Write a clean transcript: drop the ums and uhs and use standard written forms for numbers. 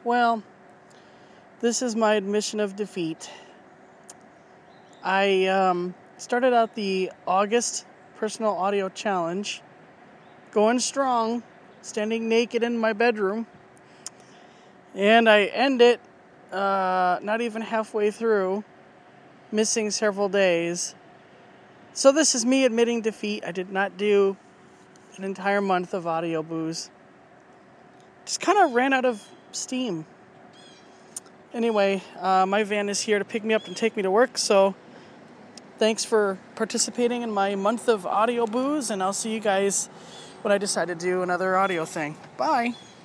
Well, this is my admission of defeat. I started out the August Personal Audio Challenge, going strong, standing naked in my bedroom, and I end it not even halfway through, missing several days. So this is me admitting defeat. I did not do an entire month of audio booze. Just kind of ran out of steam. Anyway, my van is here to pick me up and take me to work, so thanks for participating in my month of audio booze, and I'll see you guys when I decide to do another audio thing. Bye!